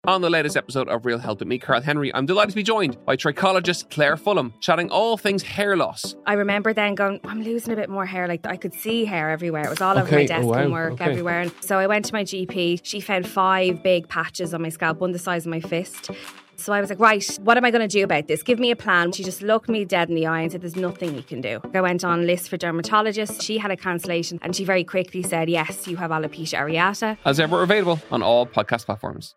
On the latest episode of Real Health with me, Carl Henry, I'm delighted to be joined by trichologist Claire Fulham, chatting all things hair loss. I remember then going, I'm losing a bit more hair. Like, I could see hair everywhere. It was all over my desk and work everywhere. And so I went to my GP. She found 5 big patches on my scalp, one the size of my fist. So I was like, right, what am I going to do about this? Give me a plan. She just looked me dead in the eye and said, there's nothing you can do. I went on list for dermatologists. She had a cancellation and she very quickly said, yes, you have alopecia areata. As ever, available on all podcast platforms.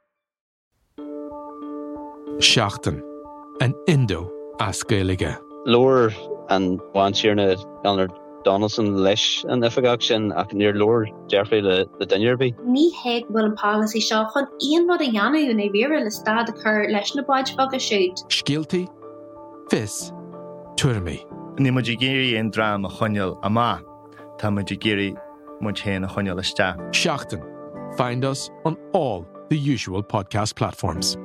Seachtain, an Indo as Gaeilge. Lower and once you're in a Donaldson leis and ifagach sin ach near lower Jeffrey the dinnerby. Ní heag bhfuil an policy seo chun aon rud a dhéanamh na bhíre le stad a chur leis na báid bag a siúd. Scialtaí, fis, tuirmí. Ní muid géirí an drám a chuineal amá, tá muid géirí muid héan a chuineal iste. Seachtain. Find us on all the usual podcast platforms.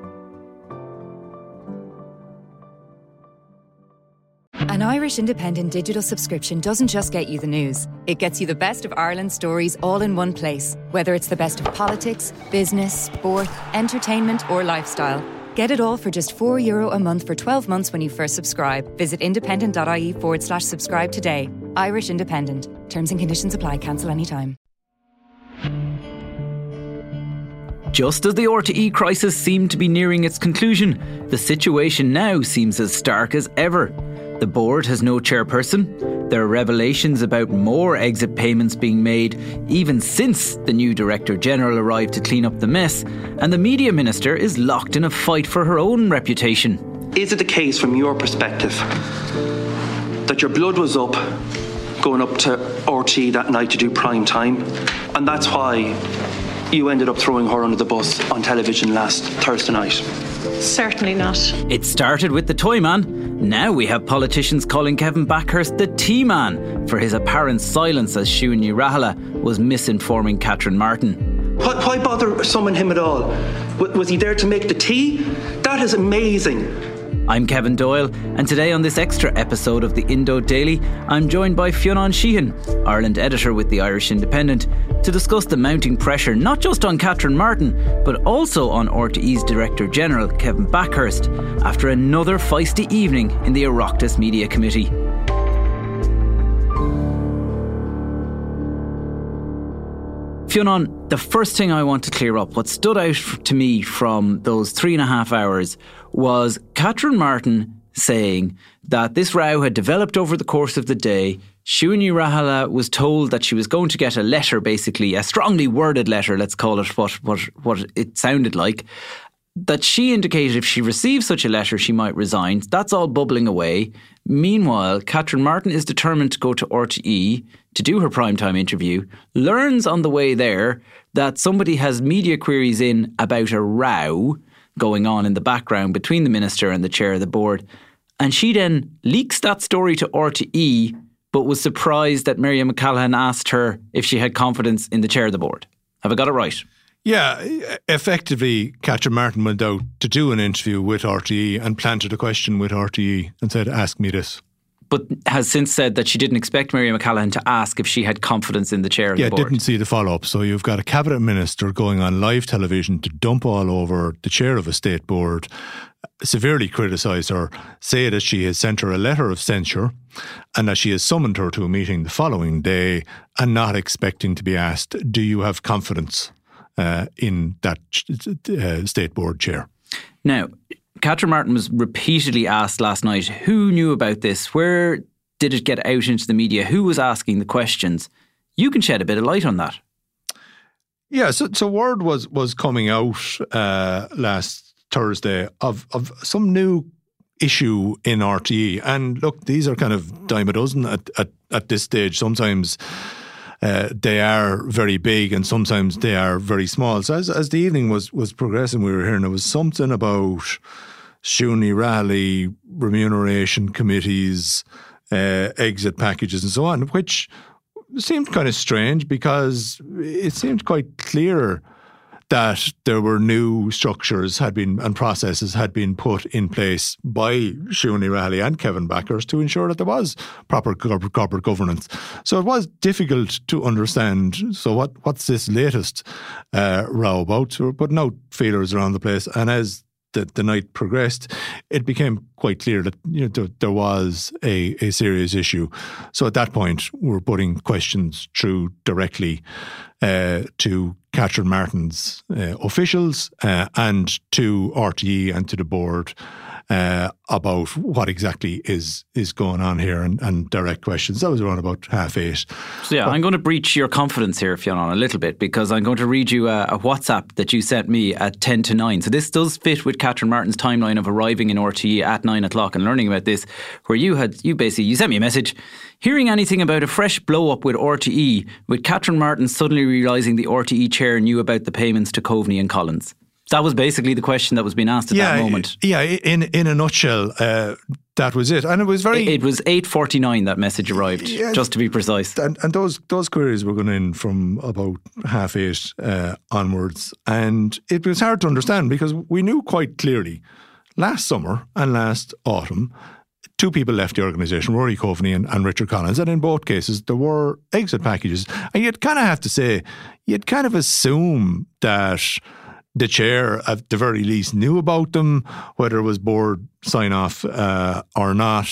An Irish Independent digital subscription doesn't just get you the news. It gets you the best of Ireland's stories all in one place. Whether it's the best of politics, business, sport, entertainment or lifestyle. Get it all for just €4 a month for 12 months when you first subscribe. Visit independent.ie/subscribe today. Irish Independent. Terms and conditions apply. Cancel anytime. Just as the RTE crisis seemed to be nearing its conclusion, the situation now seems as stark as ever. The board has no chairperson. There are revelations about more exit payments being made even since the new Director General arrived to clean up the mess, and the Media Minister is locked in a fight for her own reputation. Is it the case from your perspective that your blood was up going up to RTE that night to do prime time, and that's why you ended up throwing her under the bus on television last Thursday night? Certainly not. It started with the toy man. Now we have politicians calling Kevin Backhurst the tea man for his apparent silence as Siún Ní Raghallaigh was misinforming Catherine Martin. Why bother summon him at all? Was he there to make the tea? That is amazing. I'm Kevin Doyle, and today on this extra episode of the Indo Daily, I'm joined by Fionn Sheehan, Ireland editor with the Irish Independent, to discuss the mounting pressure not just on Catherine Martin, but also on RTE's Director General, Kevin Backhurst, after another feisty evening in the Oireachtas Media Committee. Fionn, the first thing I want to clear up, what stood out to me from those 3.5 hours was Catherine Martin saying that this row had developed over the course of the day. Siún Ní Raghallaigh was told that she was going to get a letter, basically, a strongly worded letter, let's call it what it sounded like, that she indicated if she received such a letter, she might resign. That's all bubbling away. Meanwhile, Catherine Martin is determined to go to RTE to do her primetime interview, learns on the way there that somebody has media queries in about a row going on in the background between the minister and the chair of the board. And she then leaks that story to RTE, but was surprised that Miriam McCallaghan asked her if she had confidence in the chair of the board. Have I got it right? Yeah, effectively, Catherine Martin went out to do an interview with RTE and planted a question with RTE and said, ask me this. But has since said that she didn't expect Miriam McCallaghan to ask if she had confidence in the chair of the board. Yeah, didn't see the follow-up. So you've got a cabinet minister going on live television to dump all over the chair of a state board, severely criticise her, say that she has sent her a letter of censure and that she has summoned her to a meeting the following day and not expecting to be asked, do you have confidence in that state board chair? Now, Catherine Martin was repeatedly asked last night, who knew about this? Where did it get out into the media? Who was asking the questions? You can shed a bit of light on that. Yeah, so word was coming out last Thursday of some new issue in RTE. And look, these are kind of dime a dozen at this stage. Sometimes they are very big and sometimes they are very small. So as the evening was progressing, we were hearing there was something about Siún Ní Raghallaigh, remuneration committees, exit packages and so on, which seemed kind of strange because it seemed quite clear that there were new structures and processes had been put in place by Siún Ní Raghallaigh and Kevin Backhurst to ensure that there was proper corporate governance. So it was difficult to understand. So what's this latest row about? So we're putting out feelers around the place, and as the night progressed, it became quite clear that there was a serious issue. So at that point, we were putting questions through directly to Catherine Martin's officials and to RTE and to the board about what exactly is going on here and direct questions. That was around about 8:30. So I'm going to breach your confidence here, Fionn, a little bit, because I'm going to read you a WhatsApp that you sent me at 10 to 9. So this does fit with Catherine Martin's timeline of arriving in RTE at 9 o'clock and learning about this, where you sent me a message. Hearing anything about a fresh blow-up with RTE, with Catherine Martin suddenly realising the RTE chair knew about the payments to Coveney and Collins. That was basically the question that was being asked at that moment. Yeah, in a nutshell, that was it. And it was It was 8:49 that message arrived, just to be precise. And those queries were going in from about 8:30 onwards. And it was hard to understand because we knew quite clearly last summer and last autumn, two people left the organisation, Rory Coveney and Richard Collins, and in both cases there were exit packages. And you'd kind of have to say, you'd kind of assume that the chair at the very least knew about them, whether it was board sign-off or not.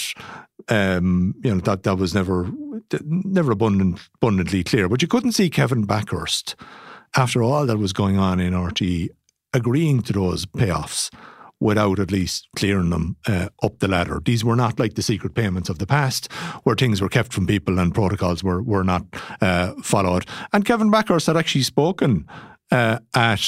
That was never abundantly clear. But you couldn't see Kevin Backhurst, after all that was going on in RTE, agreeing to those payoffs without at least clearing them up the ladder. These were not like the secret payments of the past, where things were kept from people and protocols were not followed. And Kevin Backhurst had actually spoken at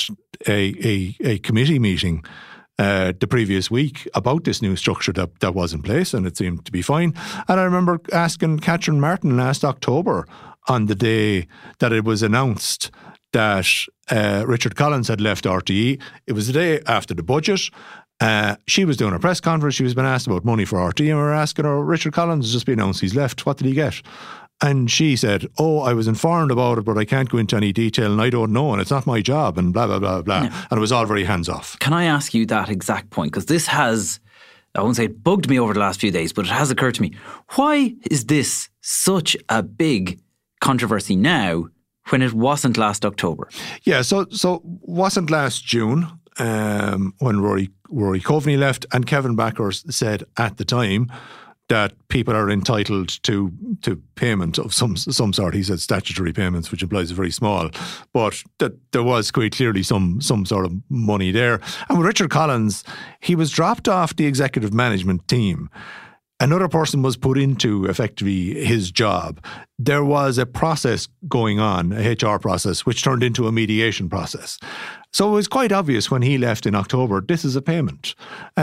a committee meeting the previous week about this new structure that was in place, and it seemed to be fine. And I remember asking Catherine Martin last October, on the day that it was announced that Richard Collins had left RTE. It was the day after the budget. She was doing a press conference. She was being asked about money for RTE, and we were asking her, Richard Collins has just been announced he's left. What did he get? And she said, I was informed about it, but I can't go into any detail and I don't know and it's not my job and blah, blah, blah, blah. Yeah. And it was all very hands-off. Can I ask you that exact point? Because this has, I won't say it bugged me over the last few days, but it has occurred to me. Why is this such a big controversy now when it wasn't last October? Yeah, so wasn't last June when Rory Coveney left, and Kevin Backhurst said at the time that people are entitled to payment of some sort. He said statutory payments, which implies a very small, but that there was quite clearly some sort of money there. And with Richard Collins, he was dropped off the executive management team. Another person was put into effectively his job. There was a process going on, a HR process, which turned into a mediation process. So it was quite obvious when he left in October, this is a payment.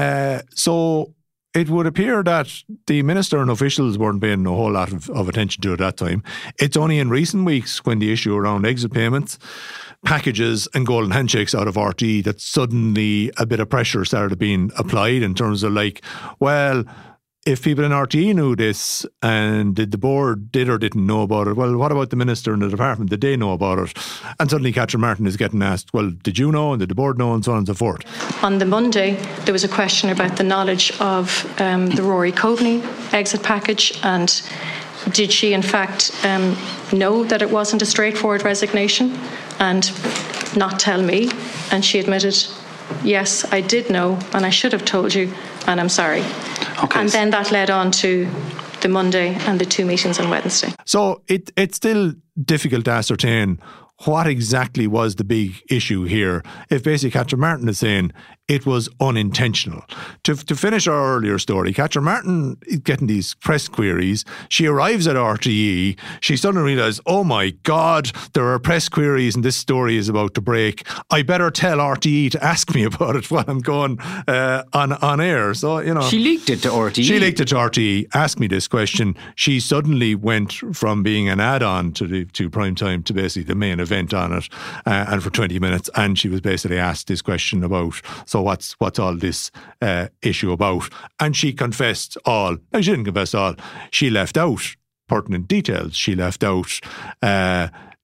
So it would appear that the minister and officials weren't paying a whole lot of attention to it at that time. It's only in recent weeks when the issue around exit payments, packages and golden handshakes out of RTE that suddenly a bit of pressure started being applied in terms of like, well, if people in RTE knew this and did the board did or didn't know about it, well, what about the minister and the department? Did they know about it? And suddenly Catherine Martin is getting asked, well, did you know and did the board know and so on and so forth? On the Monday, there was a question about the knowledge of the Rory Coveney exit package, and did she in fact know that it wasn't a straightforward resignation and not tell me? And she admitted, yes, I did know and I should have told you and I'm sorry. Okay. And then that led on to the Monday and the two meetings on Wednesday. So it's still difficult to ascertain what exactly was the big issue here. If basically Catherine Martin is saying it was unintentional. To finish our earlier story, Catherine Martin is getting these press queries. She arrives at RTE. She suddenly realises, oh my God, there are press queries and this story is about to break. I better tell RTE to ask me about it while I'm going on air. So, you know. She leaked it to RTE. She leaked it to RTE. Ask me this question. She suddenly went from being an add-on to prime time to basically the main event on it, and for 20 minutes. And she was basically asked this question about, so what's all this issue about? And she confessed all. No, she didn't confess all. She left out pertinent details. She left out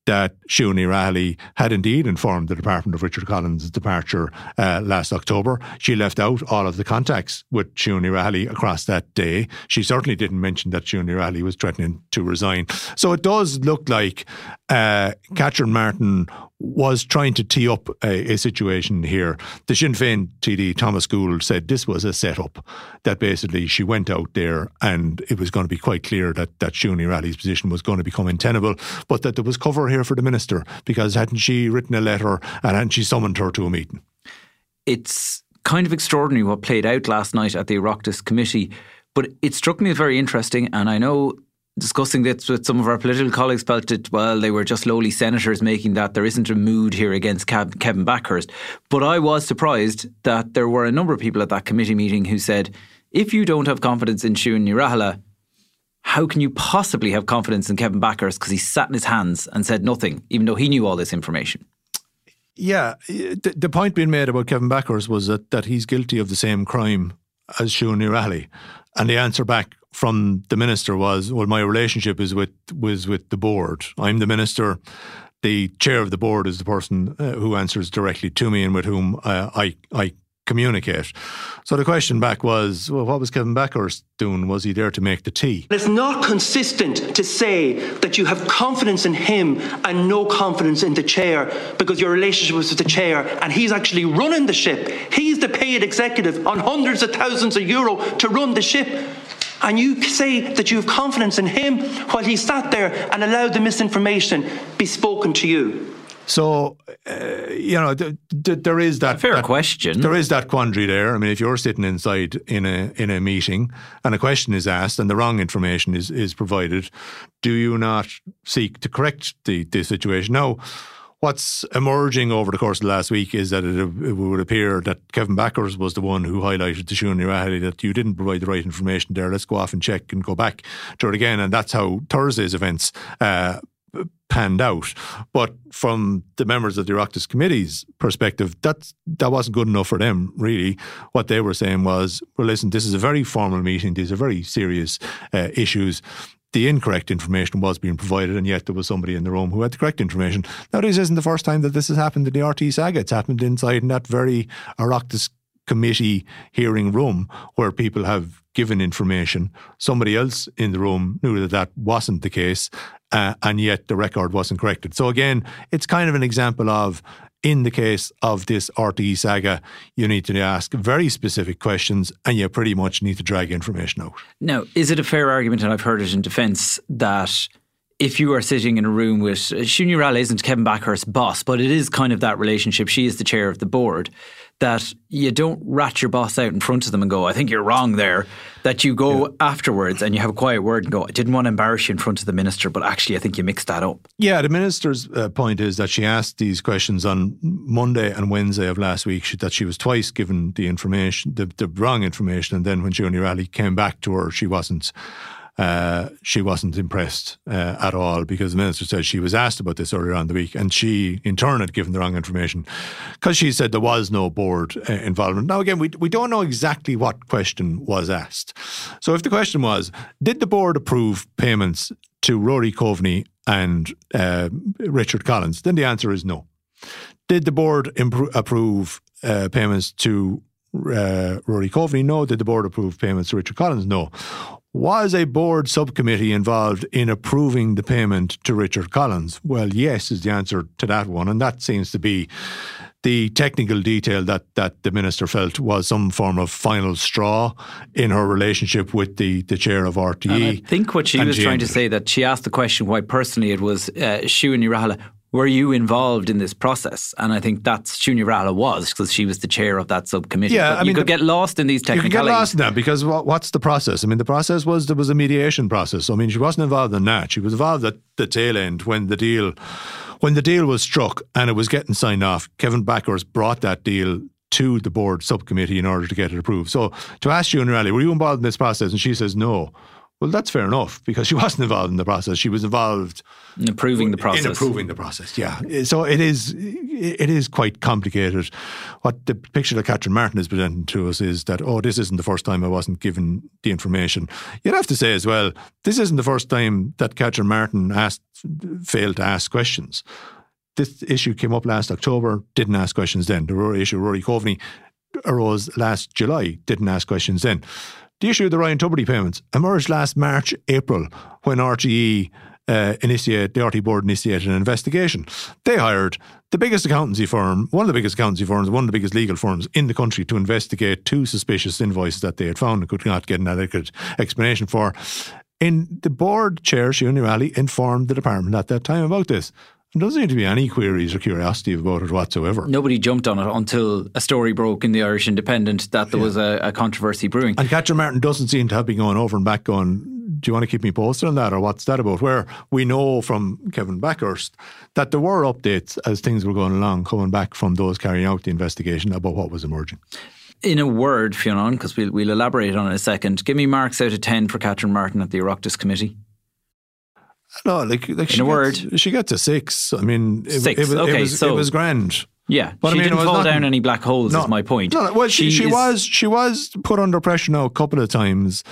that Siún Ní had indeed informed the department of Richard Collins' departure last October. She left out all of the contacts with Siún Ní across that day. She certainly didn't mention that Siún Ní was threatening to resign. So it does look like Catherine Martin was trying to tee up a situation here. The Sinn Féin TD, Thomas Gould, said this was a setup, that basically she went out there and it was going to be quite clear that Siún Ní position was going to become untenable, but that there was cover here for the minister, because hadn't she written a letter and hadn't she summoned her to a meeting? It's kind of extraordinary what played out last night at the Oireachtas Committee, but it struck me as very interesting, and I know discussing this with some of our political colleagues felt that, well, they were just lowly senators making that. There isn't a mood here against Kevin Backhurst. But I was surprised that there were a number of people at that committee meeting who said, if you don't have confidence in Siún Ní, how can you possibly have confidence in Kevin Backhurst? Because he sat in his hands and said nothing, even though he knew all this information. Yeah, the point being made about Kevin Backhurst was that he's guilty of the same crime as Siún Ní. And the answer back from the minister was, well, my relationship was with the board. I'm the minister. The chair of the board is the person who answers directly to me and with whom I communicate. So the question back was, well, what was Kevin Backhurst doing? Was he there to make the tea? It's not consistent to say that you have confidence in him and no confidence in the chair because your relationship was with the chair and he's actually running the ship. He's the paid executive on hundreds of thousands of euro to run the ship. And you say that you have confidence in him while he sat there and allowed the misinformation be spoken to you. So, there is that fair question. There is that quandary there. I mean, if you're sitting inside in a meeting and a question is asked and the wrong information is provided, do you not seek to correct the situation? Now, what's emerging over the course of last week is that it would appear that Kevin Backhurst was the one who highlighted to Siún Ní that you didn't provide the right information there. Let's go off and check and go back to it again. And that's how Thursday's events panned out. But from the members of the Oireachtas Committee's perspective, that wasn't good enough for them, really. What they were saying was, well, listen, this is a very formal meeting. These are very serious issues. The incorrect information was being provided, and yet there was somebody in the room who had the correct information. Now, this isn't the first time that this has happened in the RT saga. It's happened inside in that very Oireachtas Committee hearing room where people have given information. Somebody else in the room knew that wasn't the case, and yet the record wasn't corrected. So again, it's kind of an example of, in the case of this RTE saga, you need to ask very specific questions and you pretty much need to drag information out. Now, is it a fair argument, and I've heard it in defence, that if you are sitting in a room with Siún Ní isn't Kevin Backhurst's boss, but it is kind of that relationship, she is the chair of the board, that you don't rat your boss out in front of them and go, I think you're wrong there, that you go afterwards and you have a quiet word and go, I didn't want to embarrass you in front of the minister, but actually I think you mixed that up. Yeah, the minister's point is that she asked these questions on Monday and Wednesday of last week, that she was twice given the information, the wrong information, and then when Siún Ní came back to her, she wasn't impressed at all, because the minister said she was asked about this earlier on in the week and she in turn had given the wrong information because she said there was no board involvement. Now again, we don't know exactly what question was asked. So if the question was, did the board approve payments to Rory Coveney and Richard Collins, then the answer is no. Did the board approve payments to Rory Coveney? No. Did the board approve payments to Richard Collins? No. Was a board subcommittee involved in approving the payment to Richard Collins? Well, yes, is the answer to that one. And that seems to be the technical detail that the minister felt was some form of final straw in her relationship with the chair of RTE. And I think what she was trying to say, that she asked the question why personally it was Siún Ní, were you involved in this process? And I think that's Siún Ní was, because she was the chair of that subcommittee. Yeah, but you could get lost in these technicalities. You could get lost in that, because what's the process? I mean, the process was, there was a mediation process. I mean, she wasn't involved in that. She was involved at the tail end when the deal was struck and it was getting signed off. Kevin Backhurst brought that deal to the board subcommittee in order to get it approved. So to ask Siún Ní, were you involved in this process? And she says no. Well, that's fair enough, because she wasn't involved in the process. She was involved in approving the process. In approving the process, yeah. So it is quite complicated. What the picture that Catherine Martin is presenting to us is that, this isn't the first time I wasn't given the information. You'd have to say as well, this isn't the first time that Catherine Martin failed to ask questions. This issue came up last October, didn't ask questions then. The issue Rory Coveney arose last July, didn't ask questions then. The issue of the Ryan Tubridy payments emerged last March, April, when RTE the RTE board initiated an investigation. They hired the biggest accountancy firm, one of the biggest accountancy firms, one of the biggest legal firms in the country to investigate 2 suspicious invoices that they had found and could not get an adequate explanation for. The board chair, Siún Ní Raghallaigh, informed the department at that time about this. There doesn't seem to be any queries or curiosity about it whatsoever. Nobody jumped on it until a story broke in the Irish Independent that there was a controversy brewing. And Catherine Martin doesn't seem to have been going over and back going, do you want to keep me posted on that, or what's that about? Where we know from Kevin Backhurst that there were updates as things were going along, coming back from those carrying out the investigation about what was emerging. In a word, Fionn, because we'll elaborate on it in a second, give me marks out of 10 for Catherine Martin at the Oireachtas Committee. No, like in a word, she gets a 6. I mean, it was grand. Yeah, but she didn't fall down any black holes. Is my point. No, well, she was put under pressure now a couple of times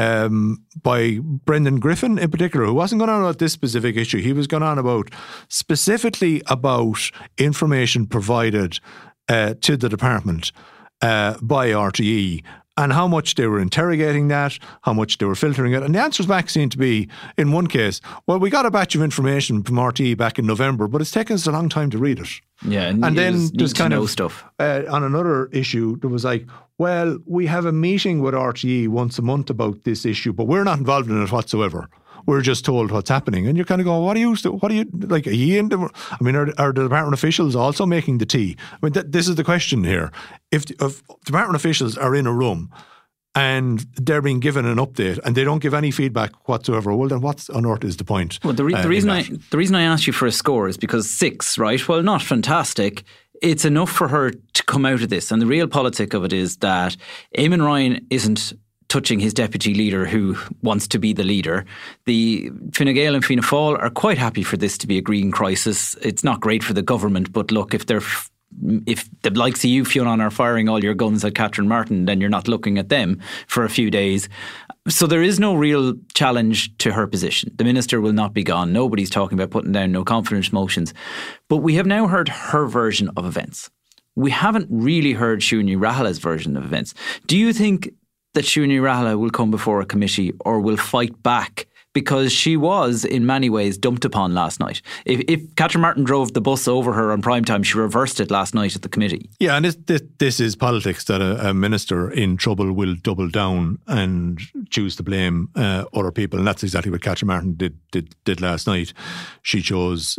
by Brendan Griffin in particular, who wasn't going on about this specific issue. He was going on about specifically about information provided to the department by RTE. And how much they were interrogating that, how much they were filtering it. And the answers back seemed to be, in one case, well, we got a batch of information from RTE back in November, but it's taken us a long time to read it. Yeah, and then there's kind of stuff. On another issue, there was like, well, we have a meeting with RTE once a month about this issue, but we're not involved in it whatsoever. We're just told what's happening. And you're kind of going, what are you, like, are you in the, I mean, are the department officials also making the tea? I mean, this is the question here. If department officials are in a room and they're being given an update and they don't give any feedback whatsoever, well, then what on earth is the point? Well, the reason I asked you for a score is because 6, right? Well, not fantastic. It's enough for her to come out of this. And the real politic of it is that Eamon Ryan isn't touching his deputy leader who wants to be the leader. The Fine Gael and Fianna Fáil are quite happy for this to be a green crisis. It's not great for the government, but look, if the likes of you, Fionn, are firing all your guns at Catherine Martin, then you're not looking at them for a few days. So there is no real challenge to her position. The minister will not be gone. Nobody's talking about putting down no confidence motions. But we have now heard her version of events. We haven't really heard Siún Ní Raghallaigh's version of events. Do you think that Siún Ní Raghallaigh will come before a committee or will fight back? Because she was, in many ways, dumped upon last night. If Catherine Martin drove the bus over her on prime time, she reversed it last night at the committee. Yeah, and this is politics, that a minister in trouble will double down and choose to blame other people. And that's exactly what Catherine Martin did last night. She chose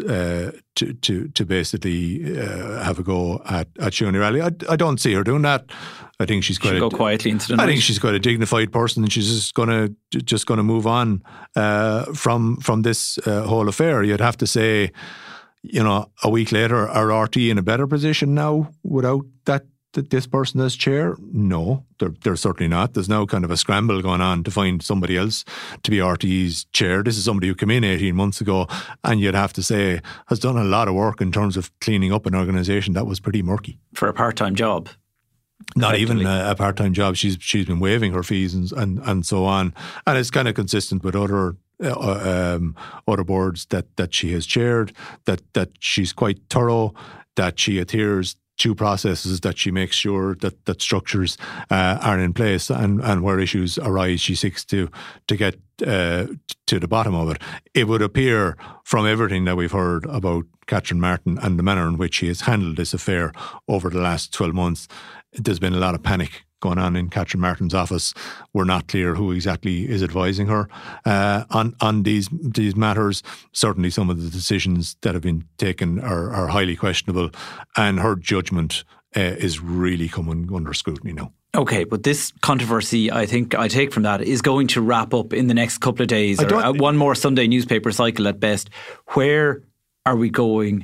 to basically have a go at Siún Ní Raghallaigh. I don't see her doing that. I think she's quite. Go quietly into the night. I think she's quite a dignified person, and she's just going to move on from this whole affair. You'd have to say, a week later, are RTE in a better position now without this person as chair? No, they're certainly not. There's now kind of a scramble going on to find somebody else to be RTE's chair. This is somebody who came in 18 months ago, and you'd have to say has done a lot of work in terms of cleaning up an organisation that was pretty murky for a part-time job. Not even a part-time job. She's been waiving her fees and so on, and it's kind of consistent with other boards that she has chaired. That she's quite thorough. That she adheres to processes. That she makes sure that structures are in place, and where issues arise, she seeks to get to the bottom of it. It would appear from everything that we've heard about Catherine Martin and the manner in which she has handled this affair over the last 12 months. There's been a lot of panic going on in Catherine Martin's office. We're not clear who exactly is advising her on these matters. Certainly some of the decisions that have been taken are highly questionable, and her judgment is really coming under scrutiny now. Okay, but this controversy, I think I take from that, is going to wrap up in the next couple of days, or one more Sunday newspaper cycle at best. Where are we going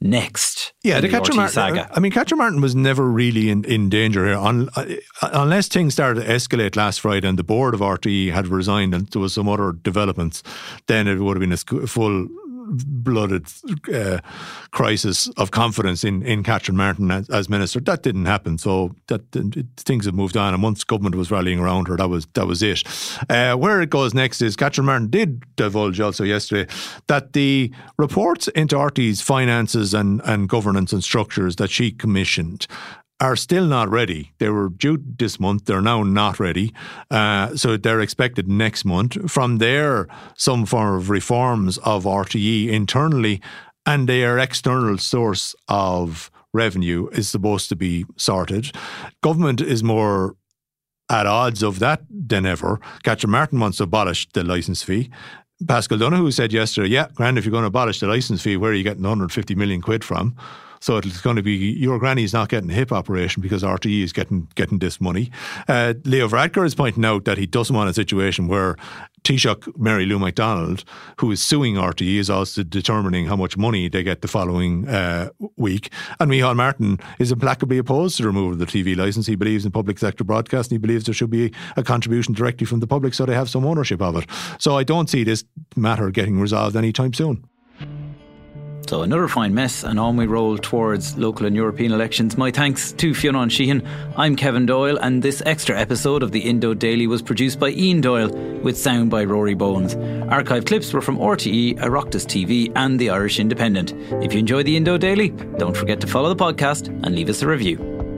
next. Yeah, the Catherine Martin saga. I mean, Catherine Martin was never really in danger here, unless things started to escalate last Friday and the board of RTE had resigned and there was some other developments. Then it would have been a full-blooded crisis of confidence in Catherine Martin as minister. That didn't happen, so things have moved on. And once government was rallying around her, that was it. Where it goes next is Catherine Martin did divulge also yesterday that the reports into RTE's finances and governance and structures that she commissioned are still not ready. They were due this month. They're now not ready. So they're expected next month. From there, some form of reforms of RTE internally and their external source of revenue is supposed to be sorted. Government is more at odds of that than ever. Catherine Martin wants to abolish the licence fee. Paschal Donohoe said yesterday, yeah, grand, if you're going to abolish the licence fee, where are you getting 150 million quid from? So it's going to be, your granny's not getting a hip operation because RTE is getting this money. Leo Varadkar is pointing out that he doesn't want a situation where Taoiseach Mary Lou MacDonald, who is suing RTE, is also determining how much money they get the following week. And Micheál Martin is implacably opposed to the removal of the TV licence. He believes in public sector broadcast and he believes there should be a contribution directly from the public so they have some ownership of it. So I don't see this matter getting resolved anytime soon. So another fine mess, and on we roll towards local and European elections. My thanks to Fionn Sheehan. I'm Kevin Doyle, and this extra episode of the Indo Daily was produced by Ian Doyle with sound by Rory Bones. Archive clips were from RTE, Oireachtas TV and the Irish Independent. If you enjoy the Indo Daily, don't forget to follow the podcast and leave us a review.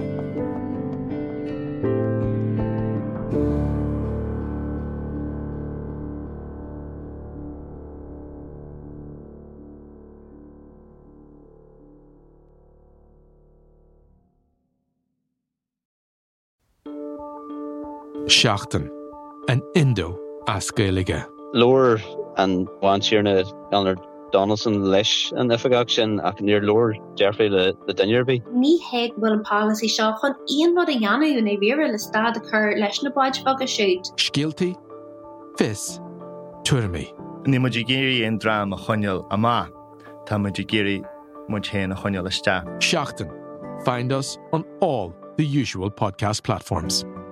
Seachtain, an Indo as Gaeilge. Lower and once you're on Donaldson leis and ifagach sin ach near lower Jeffrey the dinnerby. Ní heag bhfuil an policy seo chun aon rud a dhéanamh na bhíre le stad a chur leis na báid bag a siúd. Scialtaí, fis, tuirmí. Ní muid géirí an drám a choinneal amá, tá muid géirí muid chéan a choinneal iste. Seachtain. Find us on all the usual podcast platforms.